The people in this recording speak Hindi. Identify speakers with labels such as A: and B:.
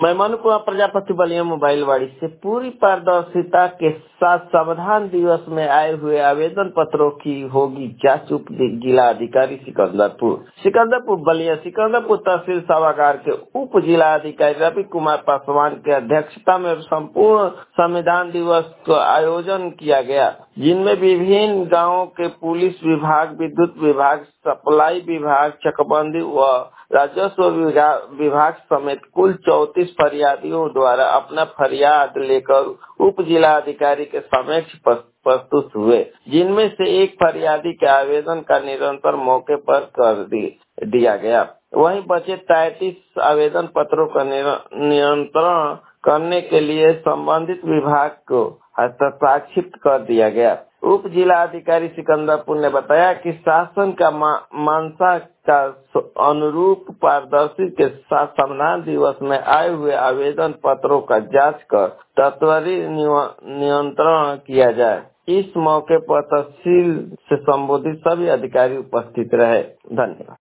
A: मैं मनु कुमार प्रजापति बलिया मोबाइल वाड़ी से पूरी पारदर्शिता के साथ संविधान दिवस में आए हुए आवेदन पत्रों की होगी जांच। उप जिला अधिकारी सिकंदरपुर बलिया सिकंदरपुर तहसील सभागार के उप जिला अधिकारी रवि कुमार पासवान की अध्यक्षता में संपूर्ण संविधान दिवस का आयोजन किया गया, जिनमें विभिन्न गाँवों के पुलिस विभाग, विद्युत विभाग, सप्लाई विभाग, चकबंदी व राजस्व विभाग समेत कुल 34 फरियादियों द्वारा अपना फरियाद लेकर उप जिला अधिकारी के समक्ष प्रस्तुत हुए, जिनमें से एक फरियादी के आवेदन का निरंतर मौके पर कर दिया गया। वहीं बचे 33 आवेदन पत्रों का नियंत्रण करने के लिए संबंधित विभाग को हस्ताक्षरित कर दिया गया। उप जिला अधिकारी सिकंदरपुर ने बताया कि शासन का मानसा का अनुरूप पारदर्शी के साथ संविधान दिवस में आए हुए आवेदन पत्रों का जांच कर त्वरित नियंत्रण किया जाए। इस मौके पर तहसील से संबोधित सभी अधिकारी उपस्थित रहे। धन्यवाद।